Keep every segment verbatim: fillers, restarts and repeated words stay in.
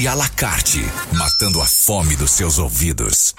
Livre à la carte, matando a fome dos seus ouvidos.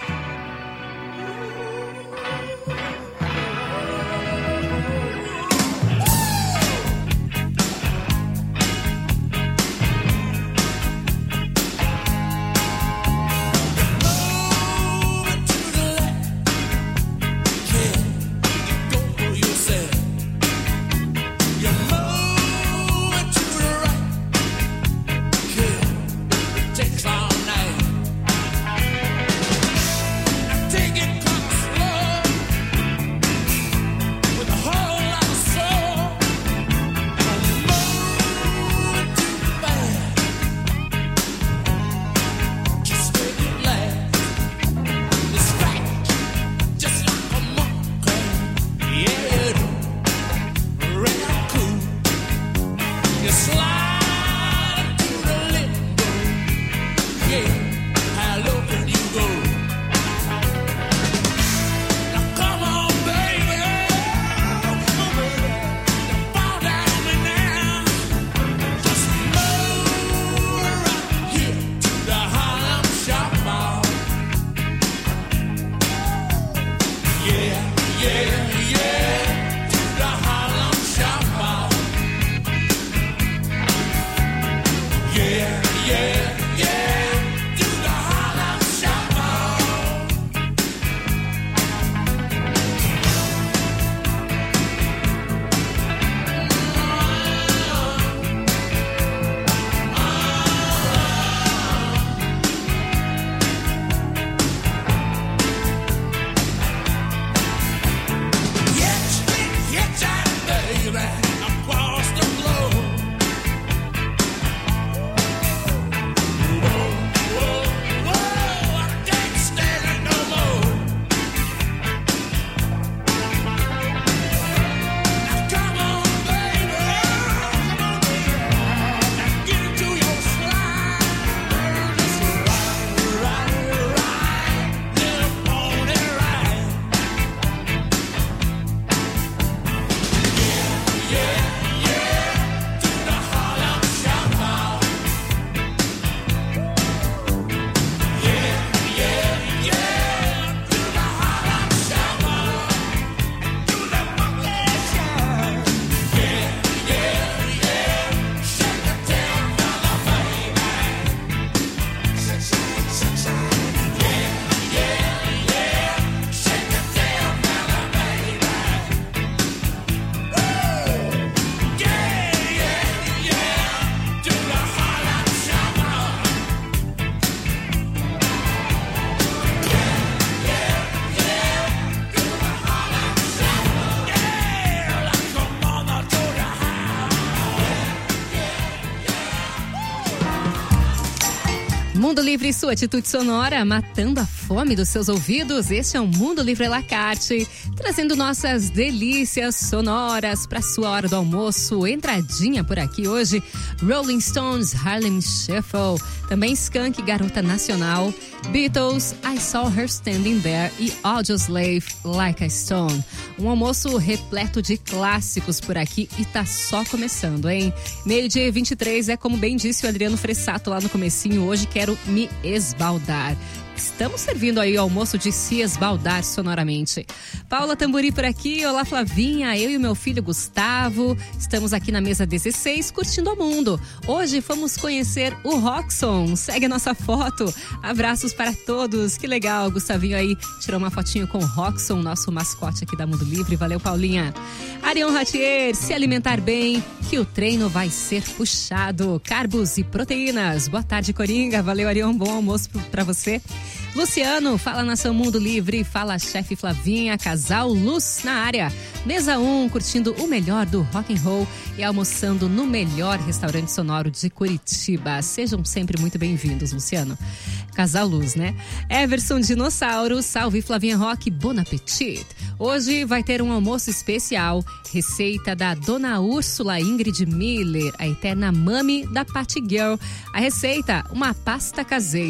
Mundo Livre, sua atitude sonora, matando a fome dos seus ouvidos. Este é o Mundo Livre à la carte, trazendo nossas delícias sonoras para sua hora do almoço. Entradinha por aqui hoje, Rolling Stones, Harlem Shuffle, também Skank, Garota Nacional, Beatles, I Saw Her Standing There e Audioslave, Like a Stone. Um almoço repleto de clássicos por aqui e tá só começando, hein? Meio-dia e vinte e três, é como bem disse o Adriano Fressato lá no comecinho, hoje quero me esbaldar. Estamos servindo aí o almoço de se esbaldar sonoramente. Paula Tamburi por aqui, olá Flavinha, eu e o meu filho Gustavo, estamos aqui na mesa dezesseis curtindo o mundo. Hoje fomos conhecer o Roxon, segue a nossa foto, abraços para todos, que legal, Gustavinho aí tirou uma fotinho com o Roxon, nosso mascote aqui da Mundo Livre, valeu Paulinha. Arion Ratier, se alimentar bem, que o treino vai ser puxado, carbos e proteínas, boa tarde Coringa, valeu Arion, bom almoço para você. Luciano, fala Nação Mundo Livre, fala chefe Flavinha, casal Luz na área. Mesa um, curtindo o melhor do rock and roll e almoçando no melhor restaurante sonoro de Curitiba. Sejam sempre muito bem-vindos, Luciano. Casal Luz, né? Everson Dinossauro, salve Flavinha Rock, bon appetit. Hoje vai ter um almoço especial, receita da Dona Úrsula Ingrid Miller, a eterna mami da Patty Girl. A receita, uma pasta caseira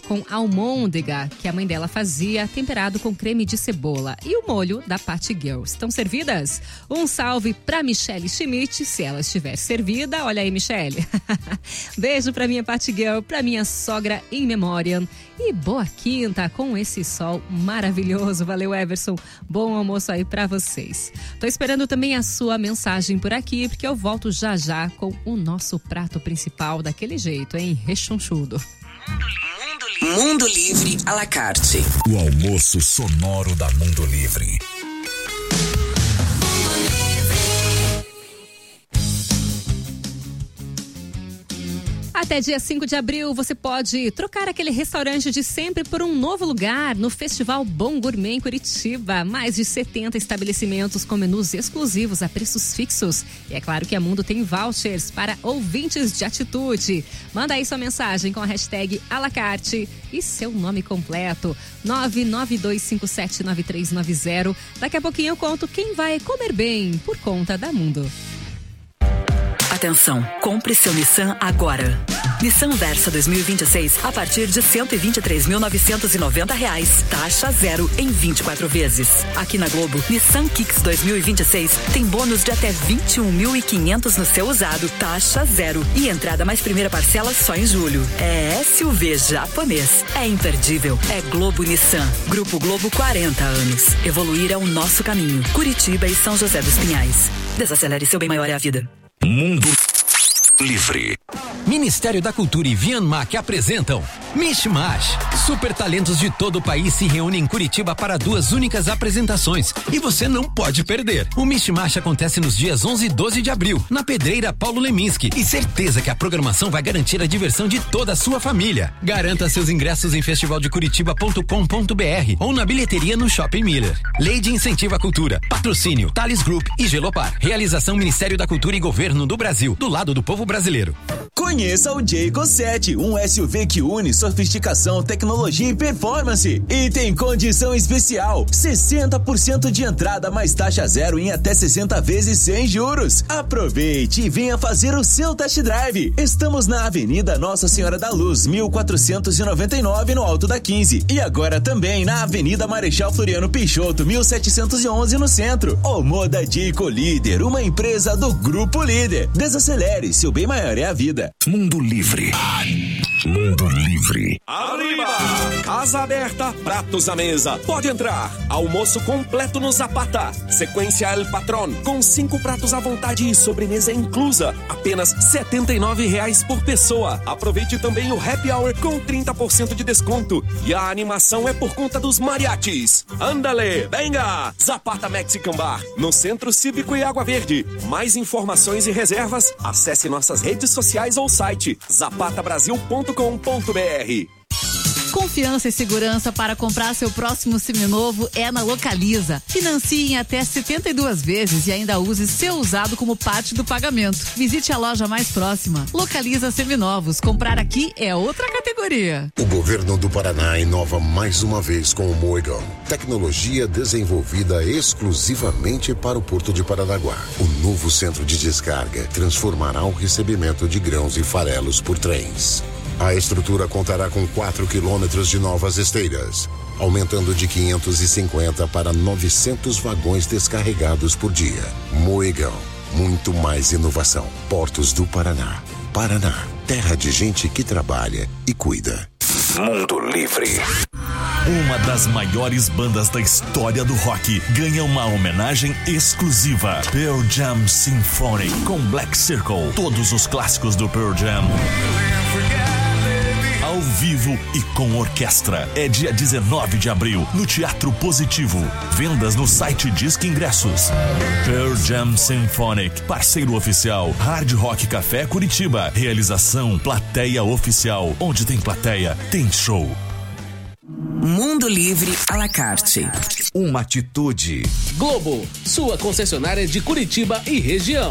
com almôndega, que a mãe dela fazia, temperado com creme de cebola. E o molho da Party Girl. Estão servidas? Um salve pra Michelle Schmidt, se ela estiver servida. Olha aí, Michelle. Beijo pra minha Party Girl, pra minha sogra in memoriam. E boa quinta com esse sol maravilhoso. Valeu, Everson. Bom almoço aí pra vocês. Tô esperando também a sua mensagem por aqui, porque eu volto já já com o nosso prato principal daquele jeito, hein? Rechonchudo. Mundo, Mundo Livre à la carte. O almoço sonoro da Mundo Livre. Até dia cinco de abril, você pode trocar aquele restaurante de sempre por um novo lugar no Festival Bom Gourmet em Curitiba. Mais de setenta estabelecimentos com menus exclusivos a preços fixos. E é claro que a Mundo tem vouchers para ouvintes de atitude. Manda aí sua mensagem com a hashtag alacarte e seu nome completo. nove nove dois cinco sete nove três nove zero. Daqui a pouquinho eu conto quem vai comer bem por conta da Mundo. Atenção, compre seu Nissan agora. Nissan Versa dois mil e vinte e seis a partir de cento e vinte e três mil novecentos e noventa reais, taxa zero em vinte e quatro vezes. Aqui na Globo, Nissan Kicks dois mil e vinte e seis tem bônus de até vinte e um mil e quinhentos no seu usado, taxa zero e entrada mais primeira parcela só em julho. É S U V japonês, é imperdível, é Globo Nissan. Grupo Globo, quarenta anos. Evoluir é o nosso caminho. Curitiba e São José dos Pinhais. Desacelere, seu bem maior é a vida. Mundo Livre. Ministério da Cultura e Vianmac apresentam Mishmash. Super talentos de todo o país se reúnem em Curitiba para duas únicas apresentações e você não pode perder. O Mishmash acontece nos dias onze e doze de abril, na Pedreira Paulo Leminski, e certeza que a programação vai garantir a diversão de toda a sua família. Garanta seus ingressos em festival de curitiba ponto com ponto br ou na bilheteria no Shopping Miller. Lei de Incentivo à Cultura. Patrocínio Thales Group e Gelopar. Realização Ministério da Cultura e Governo do Brasil, do lado do povo brasileiro. Conheça o Jayco sete, um S U V que une sofisticação, tecnologia e performance. E tem condição especial: sessenta por cento de entrada mais taxa zero em até sessenta vezes sem juros. Aproveite e venha fazer o seu test drive. Estamos na Avenida Nossa Senhora da Luz, mil quatrocentos e noventa e nove, no Alto da quinze. E agora também na Avenida Marechal Floriano Peixoto, mil setecentos e onze, no centro. O Moda Jayco Líder, uma empresa do Grupo Líder. Desacelere, seu bem maior é a vida. Mundo Livre. Mundo Livre. Arriba! Casa aberta, pratos à mesa. Pode entrar. Almoço completo no Zapata. Sequência El Patron, com cinco pratos à vontade e sobremesa inclusa. Apenas setenta e nove reais por pessoa. Aproveite também o Happy Hour com trinta por cento de desconto. E a animação é por conta dos mariachis. Andale, venga! Zapata Mexican Bar, no Centro Cívico e Água Verde. Mais informações e reservas, acesse nossas redes sociais ou site zapata brasil ponto com ponto br. Confiança e segurança para comprar seu próximo seminovo é na Localiza. Financie em até setenta e duas vezes e ainda use seu usado como parte do pagamento. Visite a loja mais próxima. Localiza Seminovos. Comprar aqui é outra categoria. O governo do Paraná inova mais uma vez com o Moegão. Tecnologia desenvolvida exclusivamente para o Porto de Paranaguá. O novo centro de descarga transformará o recebimento de grãos e farelos por trens. A estrutura contará com quatro quilômetros de novas esteiras, aumentando de quinhentos e cinquenta para novecentos vagões descarregados por dia. Moegão, muito mais inovação. Portos do Paraná. Paraná, terra de gente que trabalha e cuida. Mundo Livre. Uma das maiores bandas da história do rock ganha uma homenagem exclusiva. Pearl Jam Symphony com Black Circle. Todos os clássicos do Pearl Jam ao vivo e com orquestra. É dia dezenove de abril, no Teatro Positivo. Vendas no site Disque Ingressos. Pearl Jam Symphonic, parceiro oficial, Hard Rock Café Curitiba. Realização Plateia Oficial. Onde tem plateia, tem show. Mundo Livre à la carte. Uma atitude. Globo, sua concessionária de Curitiba e região.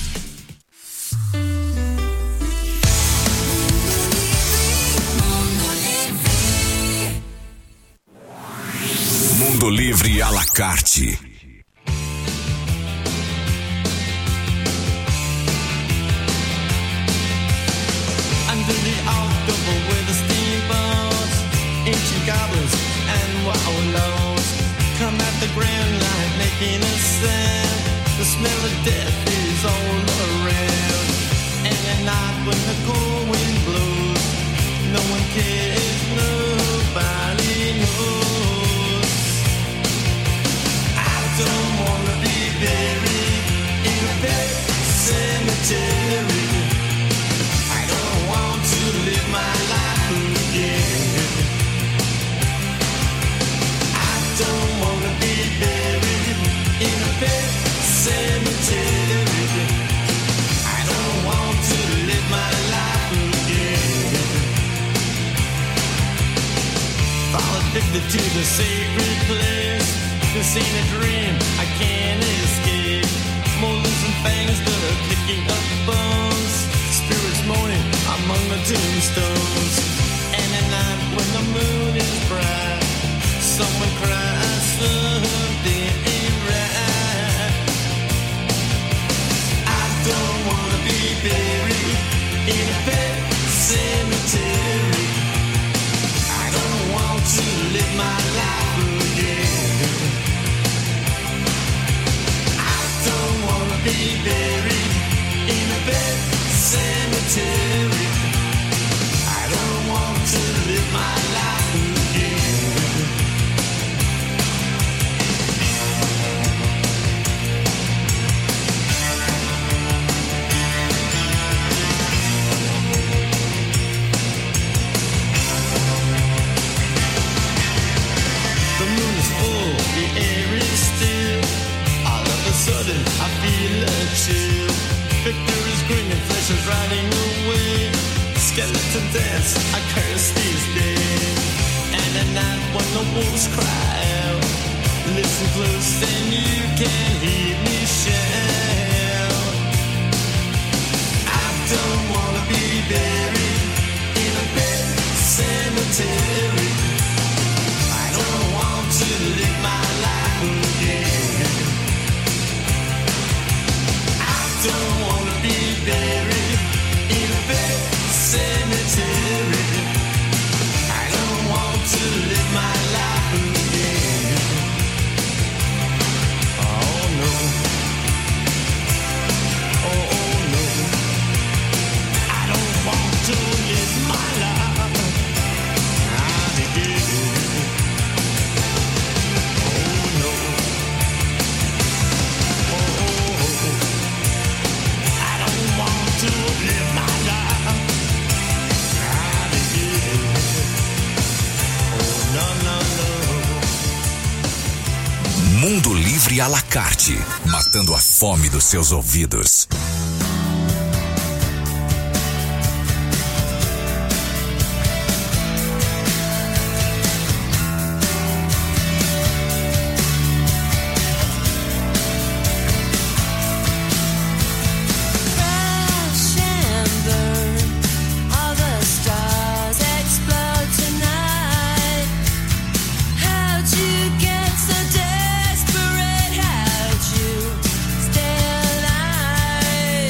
Mundo Livre à la carte. Under the October with the steamboats, goblins and wallows come at the grand light making a sound. The smell of death is all around. And at night when the cold wind blows, no one cares, nobody knows. I don't wanna be buried in a pet cemetery. I don't want to live my life again. I don't wanna be buried in a pet cemetery. I don't want to live my life again. Fall addicted to the sacred place. This ain't a dream, I can't escape. Molars and fangs that are picking up bones. Spirits moaning among the tombstones. And at night when the moon is bright, someone cries something ain't right. I don't wanna be buried in a pet cemetery. I don't want to live my life again. I don't wanna be buried in a pet cemetery. I don't want to live my life again. The moon is full, the air is still. All of a sudden I feel a chill. Victor is grinning, flesh is riding away. Skeleton dance, I curse these days. And at night when the wolves cry out, listen close and you can hear me shout. I don't wanna be buried in a pet cemetery. I don't want to live my life again. I don't wanna be buried in a pet cemetery. I don't want to live my life again. Oh no. Oh, oh no. I don't want to live my life again. Oh no. Oh, oh, oh. I don't want to live my life again. Oh no, no, no. Mundo Livre à la carte, matando a fome dos seus ouvidos. Desperate, how'd you stay alive?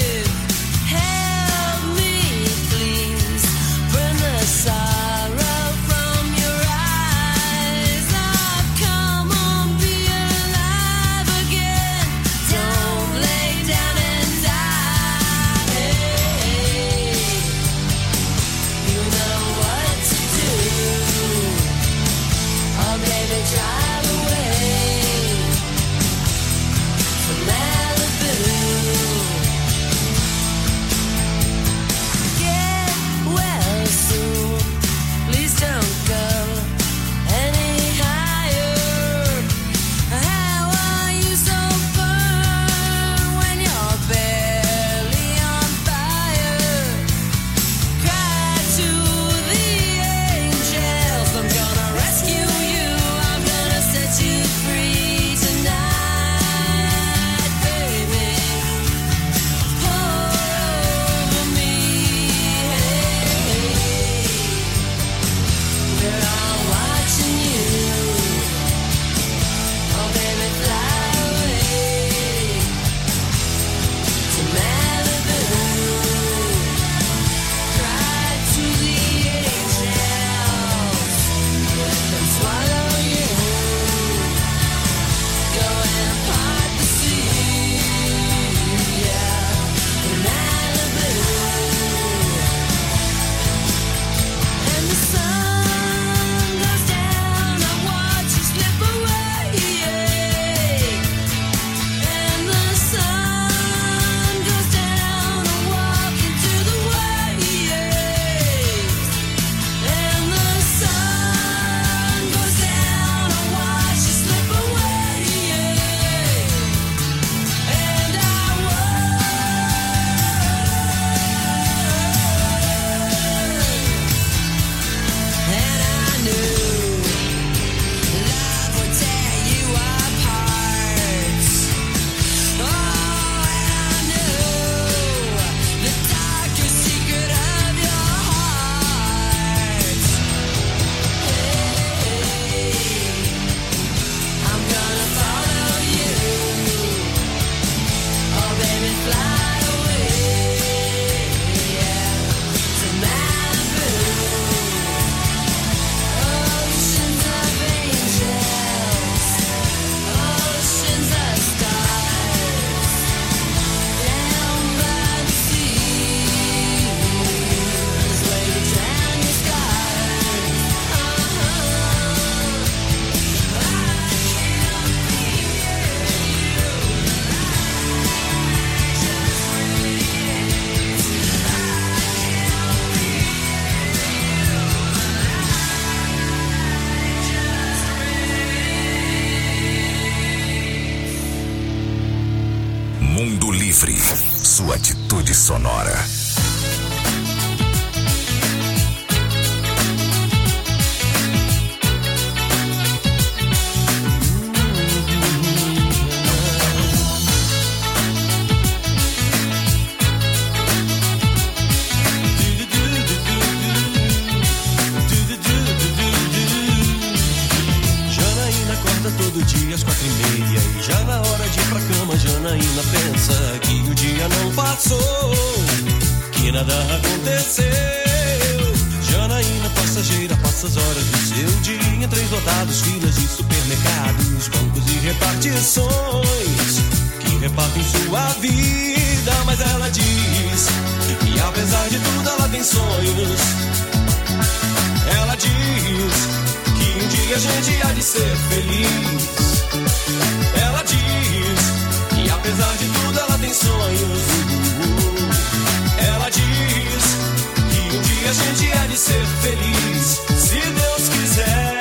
Mundo Livre, sua atitude sonora. Todo dia às quatro e meia e já na hora de ir pra cama, Janaína pensa que o dia não passou, que nada aconteceu. Janaína passageira passa as horas do seu dia em trens lotados, filas de supermercados, bancos e repartições que repartem sua vida. Mas ela diz que apesar de tudo ela tem sonhos. Ela diz que um dia a gente há de ser feliz. Ela diz que apesar de tudo ela tem sonhos. Ela diz que um dia a gente há de ser feliz, se Deus quiser.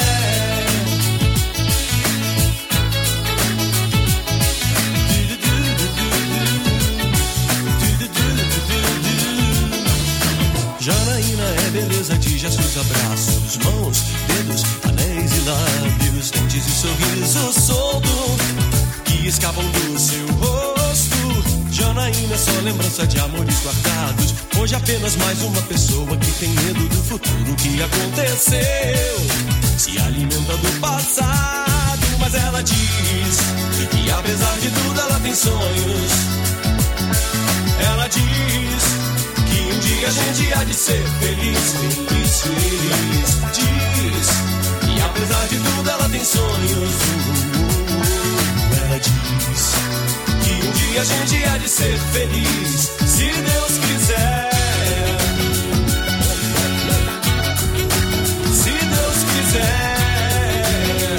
Janaína é beleza de gestos, abraços, mãos, dedos, anéis e lábios, dentes e sorriso solto que escapam do seu rosto. Janaína é só lembrança de amores guardados. Hoje apenas mais uma pessoa que tem medo do futuro que aconteceu. Se alimenta do passado, mas ela diz que apesar de tudo ela tem sonhos. Ela diz que um dia a gente há de ser feliz, feliz, feliz. Diz que apesar de tudo ela tem sonhos. Ela diz que um dia a gente há de ser feliz, se Deus quiser. Se Deus quiser.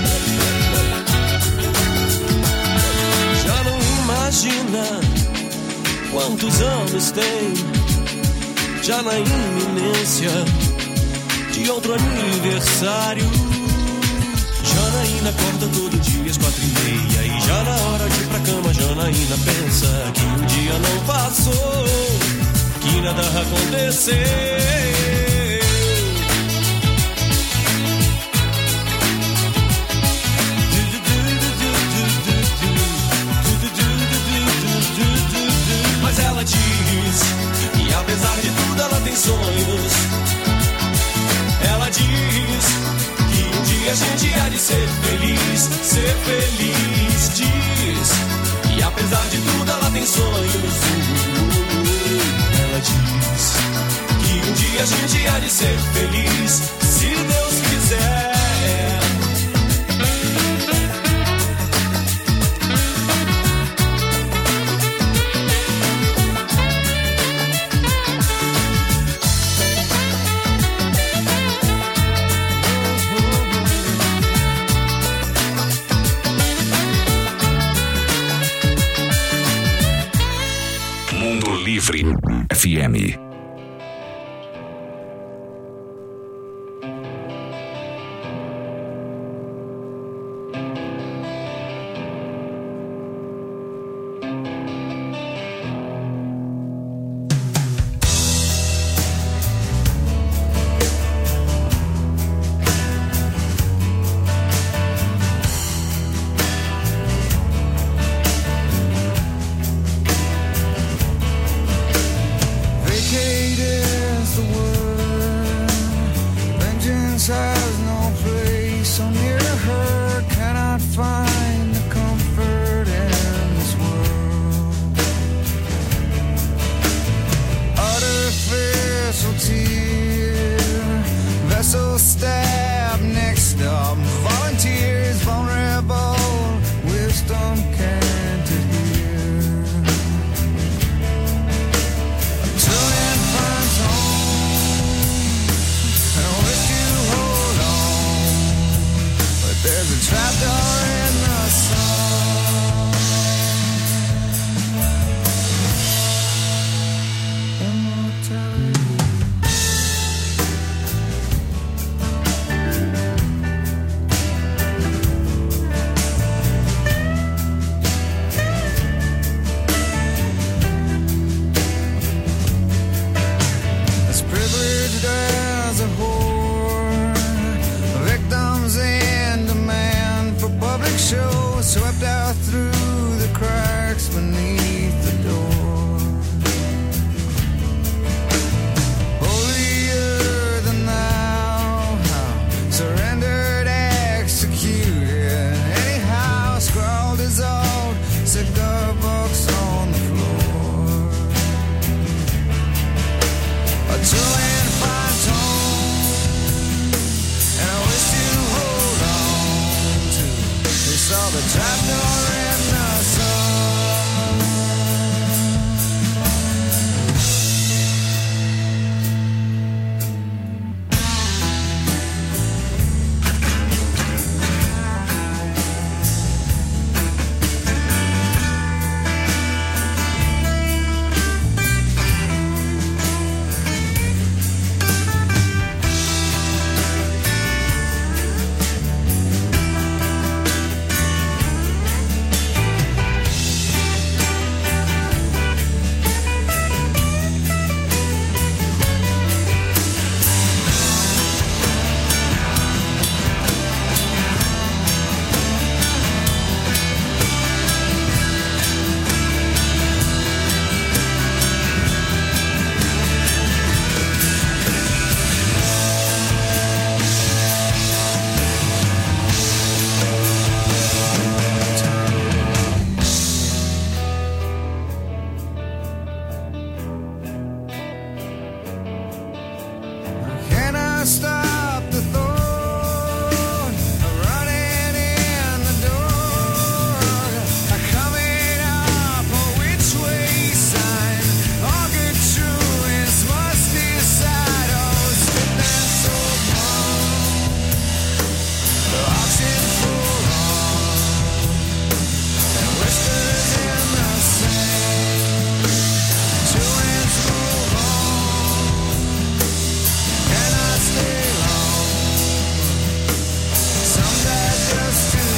Já não imagina quantos anos tem, já na iminência de outro aniversário. Janaína acorda todo dia às quatro e meia e já na hora de ir pra cama, Janaína pensa que um dia não passou, que nada aconteceu. Mas ela diz que apesar de tudo ela tem sonhos. Ela diz que um dia a gente há de ser feliz, ser feliz. Diz que apesar de tudo ela tem sonhos. Ela diz que um dia a gente há de ser feliz, se Deus quiser. Livre F M. Vacation cracks beneath the door. Holier than thou, surrendered, executed. Anyhow, scrawled his old cigar box on the floor. A two-in fine tone, and I wish to hold on to. We saw the trapdoor in the sun. Can I stop the thought of running in the door? Coming up a which way sign? All good truths must decide. Oh, spit that soul palm, the auction full on, and whispers in the sand. Two hands move on. Cannot stay long. Some die just to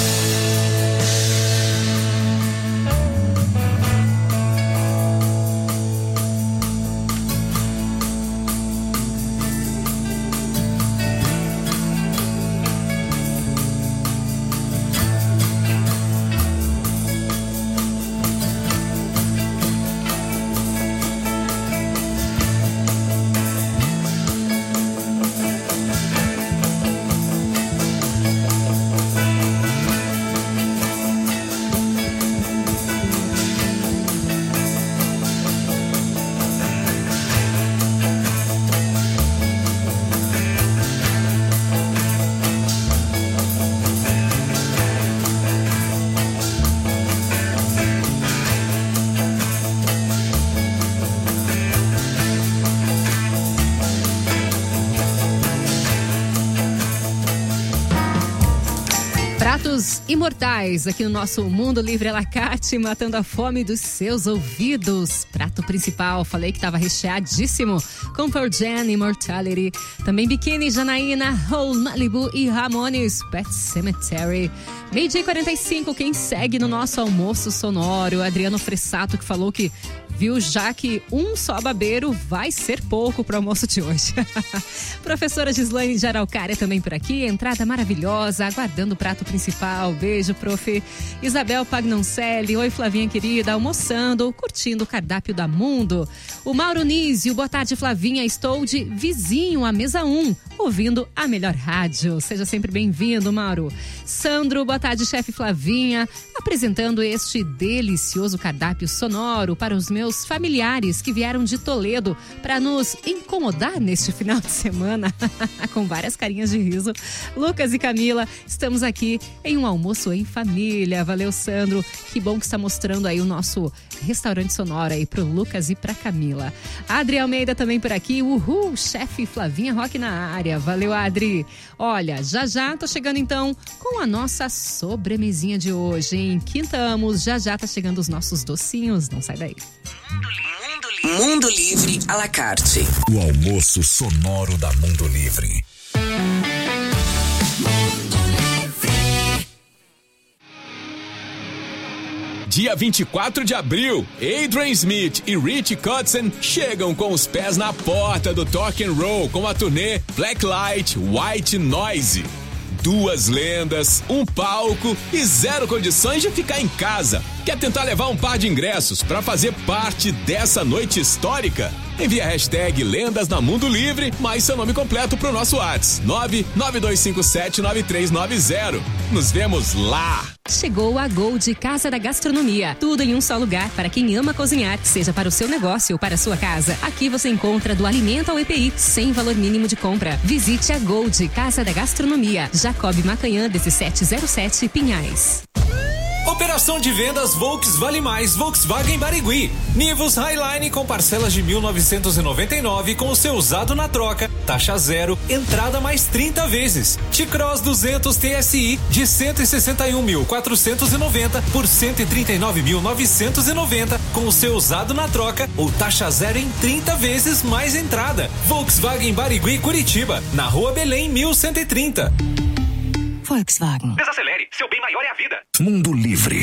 Pratos imortais aqui no nosso Mundo Livre à la carte, matando a fome dos seus ouvidos. Prato principal, falei que estava recheadíssimo com Pearl Jam, Immortality. Também Bikini, Janaína, Whole Malibu e Ramones, Pet Sematary. Meio-dia e quarenta e cinco, quem segue no nosso almoço sonoro, Adriano Fressato, que falou que viu já que um só babeiro vai ser pouco pro almoço de hoje. Professora Gislaine de Araucária também por aqui, entrada maravilhosa, aguardando o prato principal. Beijo, prof. Isabel Pagnoncelli, oi Flavinha querida, almoçando, curtindo o cardápio da Mundo. O Mauro Nísio, boa tarde Flavinha, estou de vizinho à mesa um, ouvindo a melhor rádio. Seja sempre bem-vindo, Mauro. Sandro, boa tarde chefe Flavinha, apresentando este delicioso cardápio sonoro para os meus familiares que vieram de Toledo para nos incomodar neste final de semana. Com várias carinhas de riso. Lucas e Camila, estamos aqui em um almoço em família. Valeu, Sandro. Que bom que está mostrando aí o nosso restaurante sonoro aí pro Lucas e pra Camila. Adri Almeida também por aqui. Uhul, chefe Flavinha Rock na área. Valeu, Adri. Olha, já já tô chegando então com a nossa sobremesinha de hoje, hein? Quintamos, já já tá chegando os nossos docinhos. Não sai daí. Mundo, Mundo Livre à la carte. O almoço sonoro da Mundo Livre. Dia vinte e quatro de abril, Adrian Smith e Rich Kotzen chegam com os pés na porta do Talk and Roll com a turnê Black Light, White Noise. duas lendas, um palco e zero condições de ficar em casa. Quer tentar levar um par de ingressos para fazer parte dessa noite histórica? Envie a hashtag Lendas na Mundo Livre, mais seu nome completo pro nosso WhatsApp nove nove dois cinco sete nove três nove zero. Nos vemos lá! Chegou a Gold Casa da Gastronomia. Tudo em um só lugar para quem ama cozinhar, seja para o seu negócio ou para a sua casa. Aqui você encontra do alimento ao E P I, sem valor mínimo de compra. Visite a Gold Casa da Gastronomia, Jacob Macanhã, dezessete zero sete, Pinhais. Operação de vendas Volks Vale Mais Volkswagen Barigui. Nivus Highline com parcelas de mil novecentos e noventa e nove com o seu usado na troca, taxa zero, entrada mais trinta vezes. T-Cross duzentos T S I de cento e sessenta e um mil quatrocentos e noventa por cento e trinta e nove mil novecentos e noventa com o seu usado na troca ou taxa zero em trinta vezes mais entrada. Volkswagen Barigui Curitiba, na Rua Belém mil cento e trinta. Volkswagen. Desacelere, seu bem maior é a vida. Mundo Livre.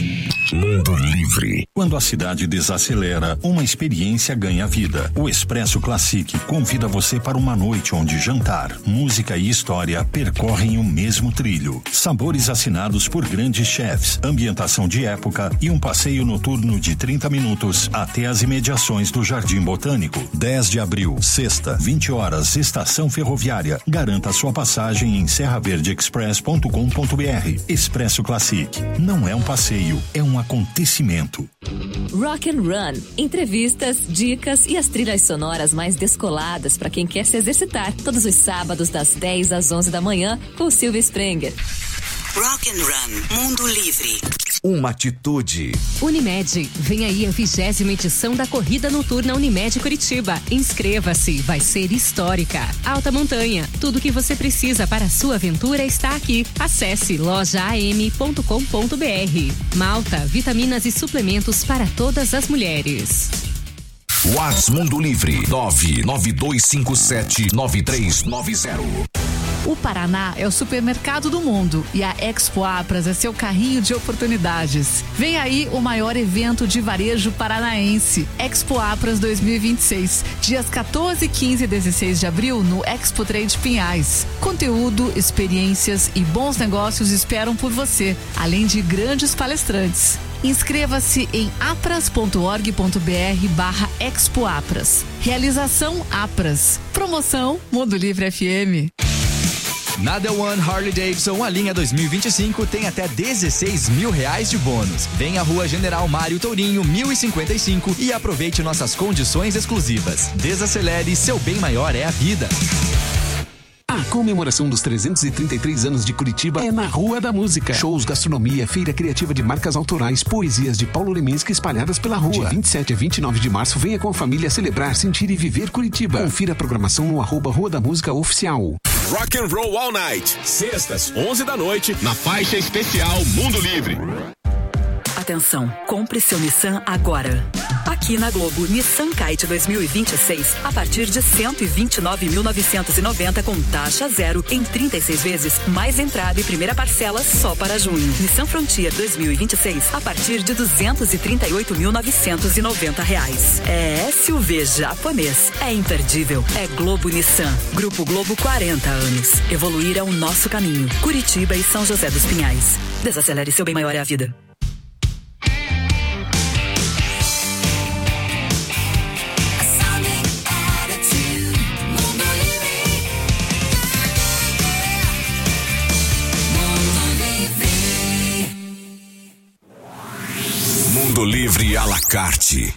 Mundo Livre. Quando a cidade desacelera, uma experiência ganha vida. O Expresso Classic convida você para uma noite onde jantar, música e história percorrem o mesmo trilho. Sabores assinados por grandes chefs, ambientação de época e um passeio noturno de trinta minutos até as imediações do Jardim Botânico. dez de abril, sexta, vinte horas, Estação Ferroviária. Garanta sua passagem em serra verde express ponto com ponto b r. Expresso Classic. Não é um passeio, é um acontecimento. Rock and Run. Entrevistas, dicas e as trilhas sonoras mais descoladas para quem quer se exercitar. Todos os sábados das dez às onze da manhã com Silvia Sprenger. Rock and Run. Mundo Livre. Uma atitude. Unimed, vem aí a vigésima edição da Corrida Noturna Unimed Curitiba. Inscreva-se, vai ser histórica. Alta montanha, tudo que você precisa para a sua aventura está aqui. Acesse loja a m ponto com ponto b r. Malta, vitaminas e suplementos para todas as mulheres. WhatsApp Mundo Livre nove nove dois cinco sete nove três nove zero. O Paraná é o supermercado do mundo e a Expo Apras é seu carrinho de oportunidades. Vem aí o maior evento de varejo paranaense, Expo Apras dois mil e vinte e seis, dias quatorze, quinze e dezesseis de abril no Expo Trade Pinhais. Conteúdo, experiências e bons negócios esperam por você, além de grandes palestrantes. Inscreva-se em apras ponto org ponto b r barra Expo Apras. Realização Apras. Promoção Mundo Livre F M. Na The One Harley Davidson, a linha dois mil e vinte e cinco tem até dezesseis mil reais de bônus. Vem à Rua General Mário Tourinho, mil e cinquenta e cinco e aproveite nossas condições exclusivas. Desacelere, seu bem maior é a vida. A comemoração dos trezentos e trinta e três anos de Curitiba é na Rua da Música. Shows, gastronomia, feira criativa de marcas autorais, poesias de Paulo Leminski espalhadas pela rua. De vinte e sete a vinte e nove de março, venha com a família celebrar, sentir e viver Curitiba. Confira a programação no arroba Rua da Música Oficial. Rock and Roll All Night, sextas, onze da noite, na faixa especial Mundo Livre. Atenção, compre seu Nissan agora. Aqui na Globo, Nissan Kite dois mil e vinte e seis, a partir de cento e vinte e nove mil novecentos e noventa com taxa zero em trinta e seis vezes, mais entrada e primeira parcela só para junho. Nissan Frontier dois mil e vinte e seis, a partir de duzentos e trinta e oito mil novecentos e noventa reais. É S U V japonês, é imperdível, é Globo Nissan. Grupo Globo, quarenta anos. Evoluir é o nosso caminho. Curitiba e São José dos Pinhais. Desacelere, seu bem maior é a vida. Mundo Livre à la carte.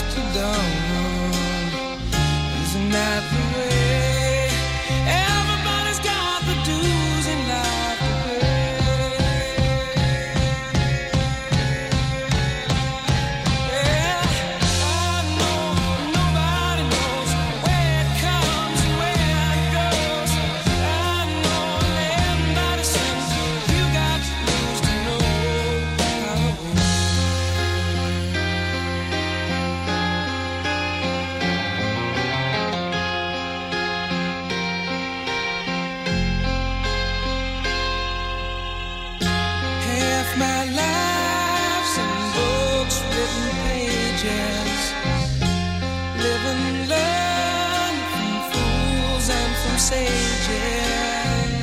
to dawn. Isn't that the way? Everybody's got the dues in life to pay. Yeah, I know nobody knows where it comes and where it goes. I know everybody sings. You got to lose to know how it goes. Half my life's in books, written pages. Live and learn from fools and from sages.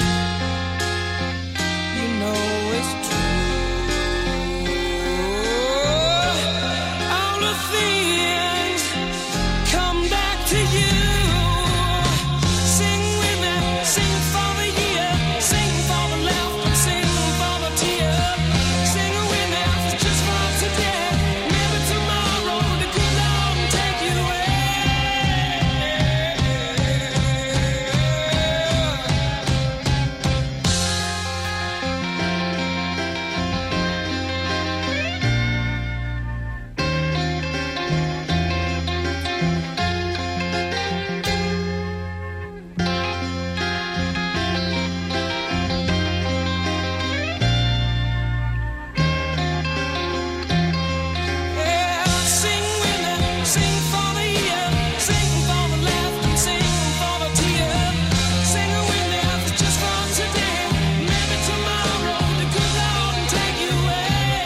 You know it's true. All the things come back to you. Sing with me, sing for the year, sing for the laughter, sing for the tear. Sing with me, just for today. Maybe tomorrow the good Lord will take you away. Yeah, sing with me, sing for the year, sing for the laughter, sing for the tear. Sing with me, just for today. Maybe tomorrow the good Lord will take you away.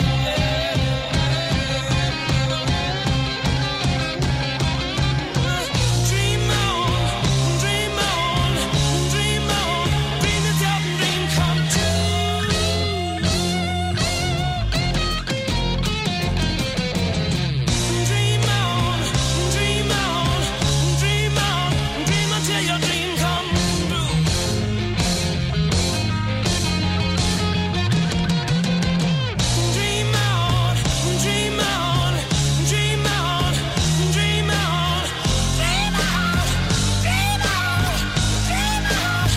Dream on, dream on, dream on, dream it up and dream come true. Dream on, dream on, dream on, dream until your dream comes true. Dream on, dream on, dream on, dream on, dream on, dream on, dream on.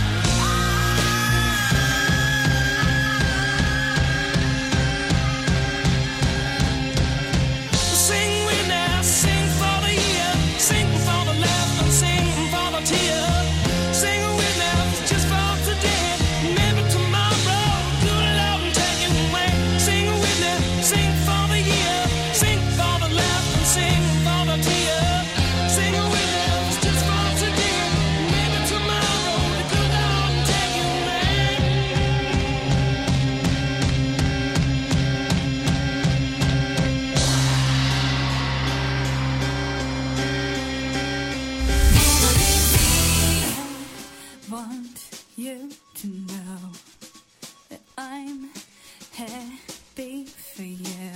Sing with me, sing for the year, sing for the laughter, sing for the tear. Sing with me, just for today. Maybe tomorrow, good Lord will take you away. Sing with me, sing for the year, sing for the laughter, sing for the tear. Sing with me, just for today. Maybe tomorrow, the good Lord will take you Want you to know that I'm happy for you.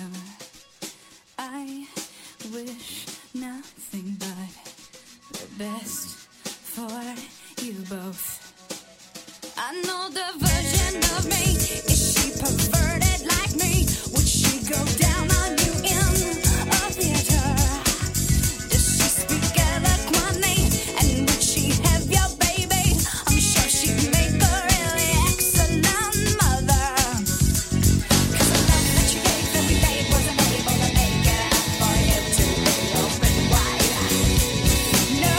I wish nothing but the best for you both. I know the version of me. Is she perverted like me? Would she go down on you in a theater? Does she speak eloquently? And would she have your baby? I'm sure she'd make a really excellent mother. 'Cause the love that you gave every day wasn't able to make it out for you to be open wide. No.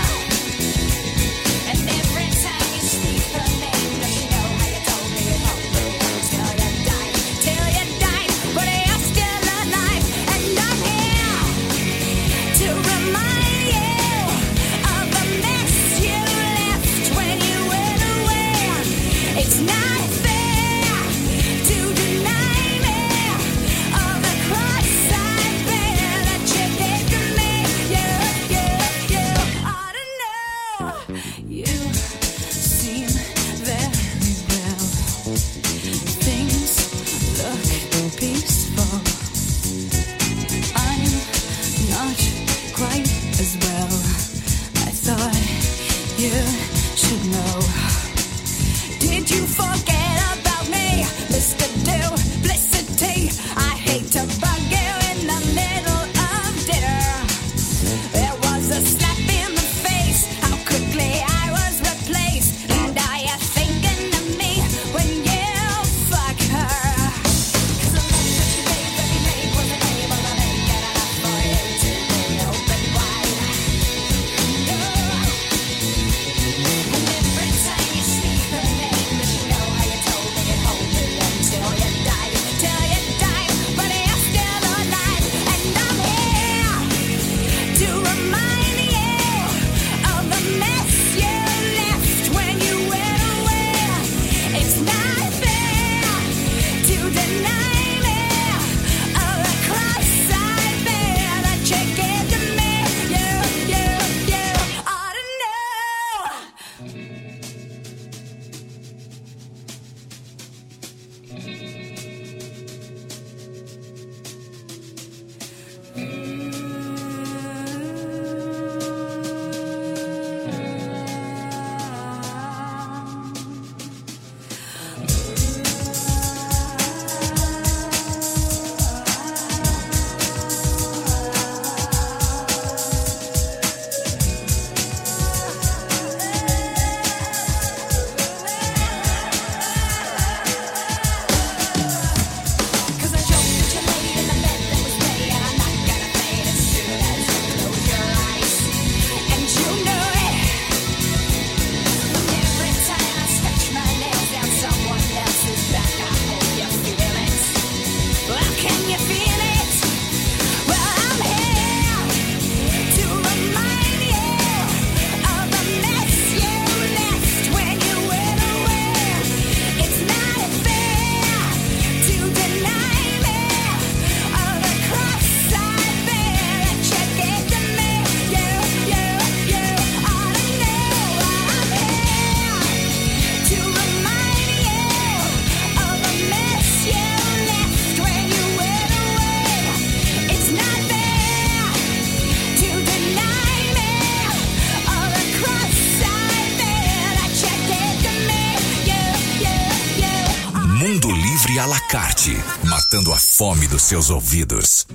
And every time you speak her name, does she know how you told me you hope till you died, till you died, but you're still alive, and I'm here to remind you of the mess you left when you went away. It's not fair to deny me of the cross I bear that you gave to me. You, you, you ought to know. You seem very well. Things look peaceful. I'm not quite as well. I thought you should know. Did you forget about me, Mister Duplicity? I hate to bug you in the middle of dinner. Livre à la carte, matando a fome dos seus ouvidos.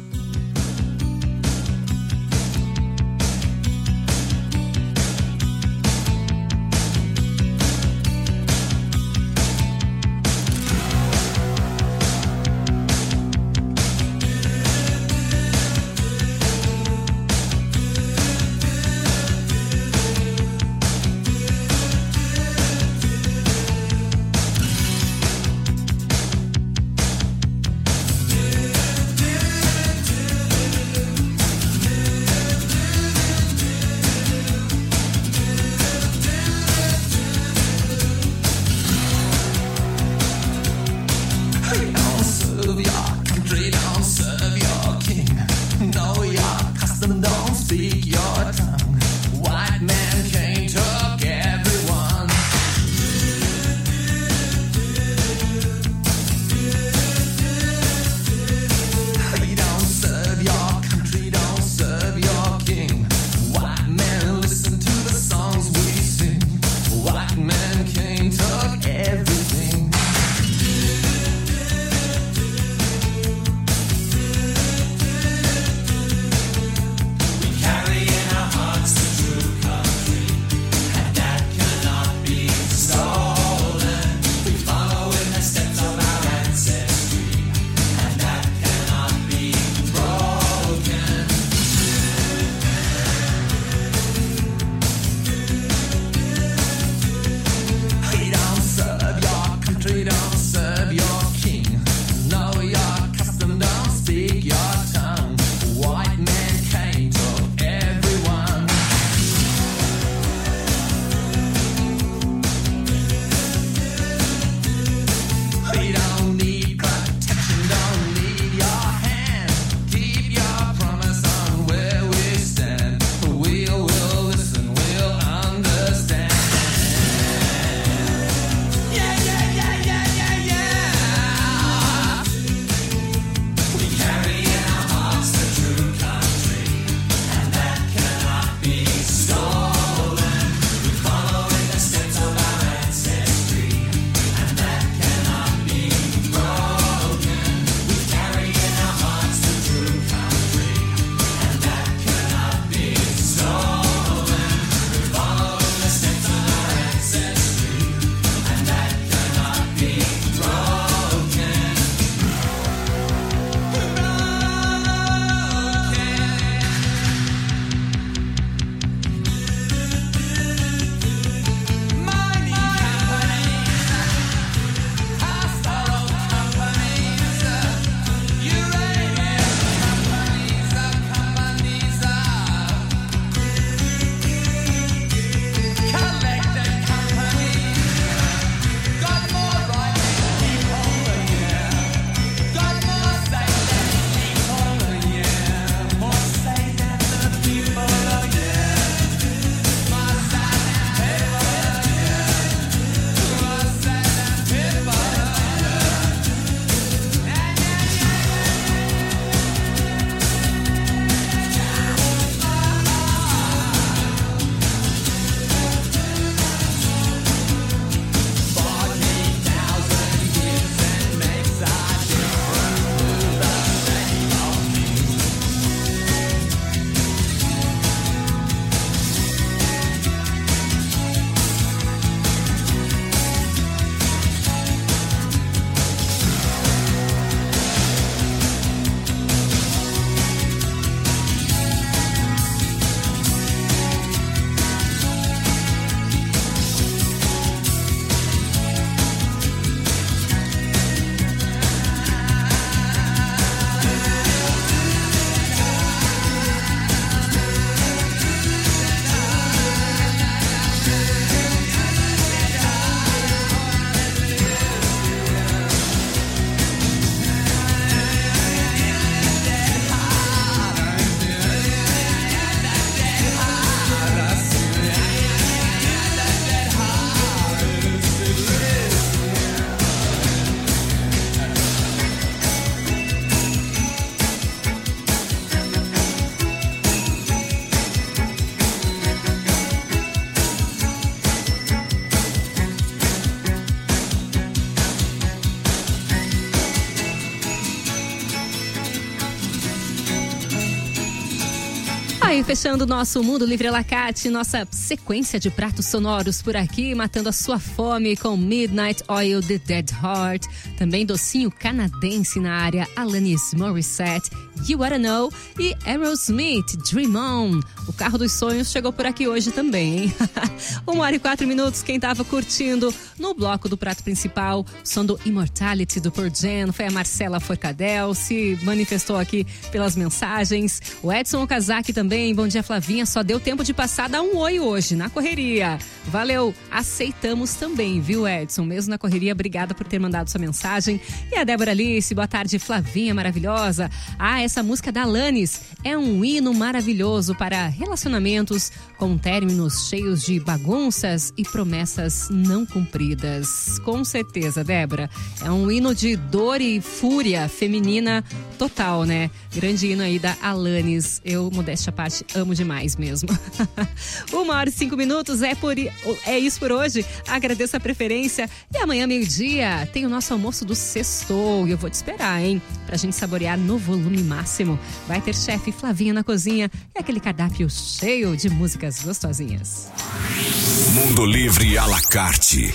Aí, fechando o nosso Mundo Livre à la carte, nossa sequência de pratos sonoros por aqui, matando a sua fome com Midnight Oil, The Dead Heart. Também docinho canadense na área, Alanis Morissette, You Wanna Know e Aerosmith, Dream On. O carro dos sonhos chegou por aqui hoje também, hein? Uma hora e quatro minutos, quem tava curtindo no bloco do prato principal, som do Immortality do Pearl Jam, foi a Marcela Forcadell, se manifestou aqui pelas mensagens. O Edson Okazaki também, bom dia Flavinha, só deu tempo de passar, dar um oi hoje, na correria. Valeu, aceitamos também, viu Edson? Mesmo na correria, obrigada por ter mandado sua mensagem. E a Débora Alice, boa tarde Flavinha, maravilhosa. Ah, essa música da Alanis é um hino maravilhoso para relacionamentos com términos cheios de bagunças e promessas não cumpridas. Com certeza, Débora, é um hino de dor e fúria feminina total, né? Grande hino aí da Alanis. Eu, modéstia à parte, amo demais mesmo. Uma hora e cinco minutos, é, por, é isso por hoje. Agradeço a preferência. E amanhã, meio-dia, tem o nosso almoço do Sextou. E eu vou te esperar, hein? Pra gente saborear no volume máximo. Vai ter chefe Flavinha na cozinha e aquele cardápio cheio de músicas gostosinhas. Mundo Livre à la carte.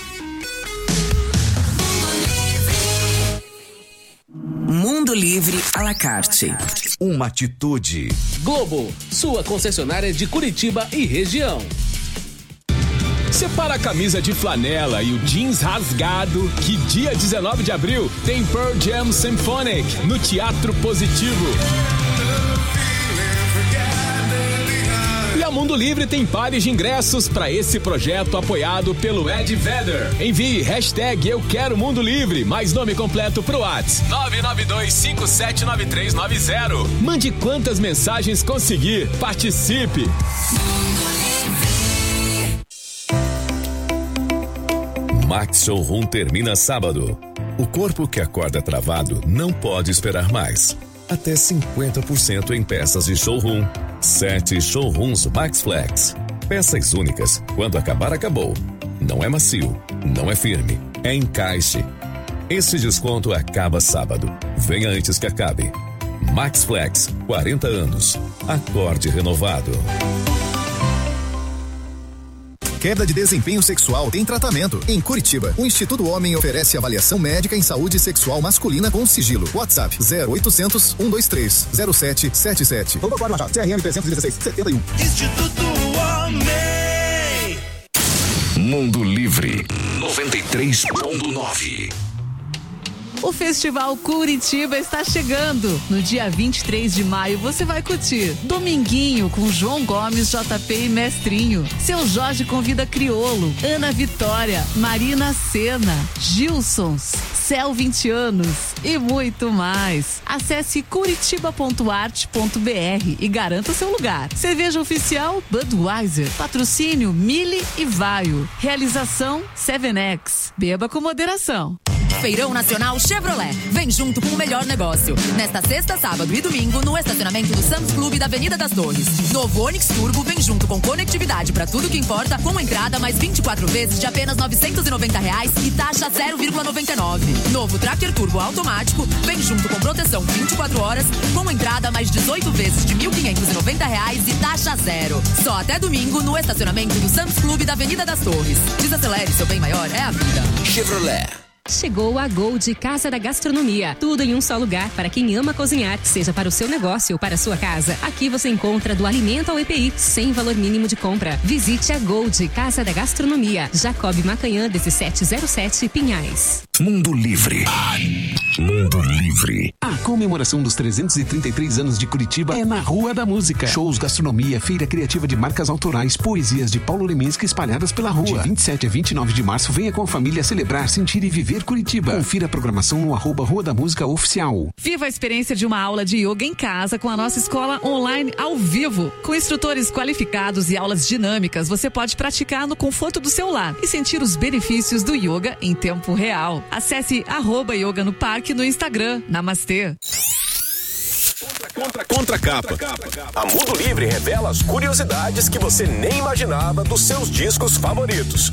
Mundo Livre à la carte. Uma atitude. Globo, sua concessionária de Curitiba e região. Separa a camisa de flanela e o jeans rasgado, que dia dezenove de abril tem Pearl Jam Symphonic no Teatro Positivo. E a Mundo Livre tem pares de ingressos para esse projeto apoiado pelo Ed Vedder. Envie hashtag Eu Quero Mundo Livre, mais nome completo pro WhatsApp nove nove dois cinco sete nove três nove zero. Mande quantas mensagens conseguir. Participe. Max Showroom termina sábado. O corpo que acorda travado não pode esperar mais. Até cinquenta por cento em peças de showroom. Sete showrooms Max Flex. Peças únicas. Quando acabar, acabou. Não é macio, não é firme, é encaixe. Esse desconto acaba sábado. Venha antes que acabe. Max Flex, quarenta anos. Acorde renovado. Queda de desempenho sexual tem tratamento. Em Curitiba, o Instituto Homem oferece avaliação médica em saúde sexual masculina com sigilo. WhatsApp zero oitocentos, cento e vinte e três, zero sete sete sete. Vamos agora, Machado. C R M trezentos e dezesseis, setenta e um. Instituto Homem. Mundo Livre noventa e três ponto nove. O Festival Curitiba está chegando. No dia vinte e três de maio você vai curtir Dominguinho com João Gomes, J P e Mestrinho. Seu Jorge convida Criolo, Ana Vitória, Marina Sena, Gilsons, Céu vinte anos e muito mais. Acesse curitiba ponto arte ponto b r e garanta seu lugar. Cerveja oficial Budweiser. Patrocínio Mille e Vaio. Realização seven X. Beba com moderação. Feirão Nacional Chevrolet. Vem junto com o melhor negócio. Nesta sexta, sábado e domingo, no estacionamento do Sam's Club da Avenida das Torres. Novo Onix Turbo vem junto com conectividade para tudo que importa, com entrada mais vinte e quatro vezes de apenas novecentos e noventa reais e taxa zero vírgula noventa e nove. Novo Tracker Turbo automático vem junto com proteção vinte e quatro horas, com entrada mais dezoito vezes de mil quinhentos e noventa reais e taxa zero. Só até domingo no estacionamento do Sam's Club da Avenida das Torres. Desacelere, seu bem maior é a vida. Chevrolet. Chegou a Gold Casa da Gastronomia. Tudo em um só lugar para quem ama cozinhar, seja para o seu negócio ou para a sua casa. Aqui você encontra do alimento ao E P I, sem valor mínimo de compra. Visite a Gold Casa da Gastronomia. Jacob Macanhã, dezessete zero sete, Pinhais. Mundo Livre. Mundo Livre. A comemoração dos trezentos e trinta e três anos de Curitiba é na Rua da Música. Shows, gastronomia, feira criativa de marcas autorais, poesias de Paulo Leminski espalhadas pela rua. De vinte e sete a vinte e nove de março, venha com a família celebrar, sentir e viver Curitiba. Confira a programação no arroba Rua da Música Oficial. Viva a experiência de uma aula de yoga em casa com a nossa escola online ao vivo. Com instrutores qualificados e aulas dinâmicas, você pode praticar no conforto do seu lar e sentir os benefícios do yoga em tempo real. Acesse arroba yoga no parque no Instagram. Namastê. Contra, contra capa. A Mundo Livre revela as curiosidades que você nem imaginava dos seus discos favoritos.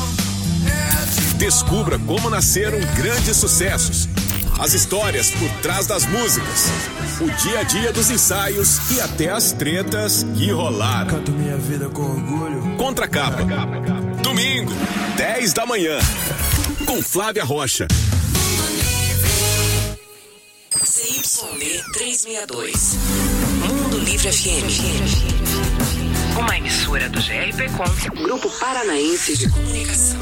Descubra como nasceram grandes sucessos, as histórias por trás das músicas. O dia a dia dos ensaios e até as tretas que rolaram. Canto minha vida com orgulho. Contra Capa. Domingo, dez da manhã. Com Flávia Rocha. C Y B trezentos e sessenta e dois. Mundo Livre F M. Uma emissora do G R P Com, Grupo Paranaense de Comunicação.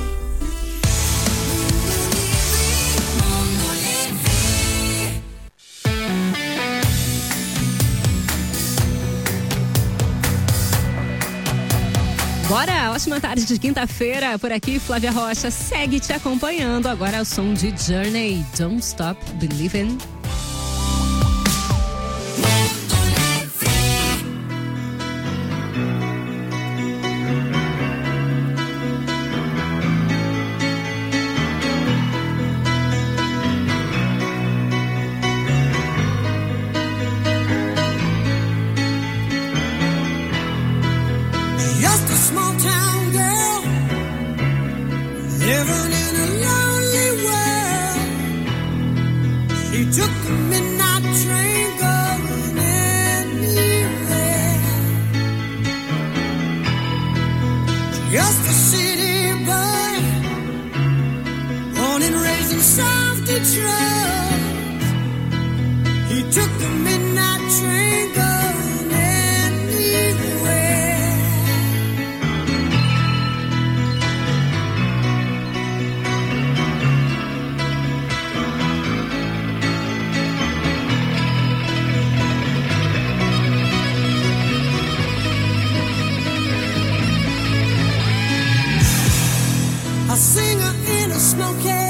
Bora, ótima tarde de quinta-feira. Por aqui, Flávia Rocha segue te acompanhando. Agora é o som de Journey, Don't Stop Believin'. A singer in a smoky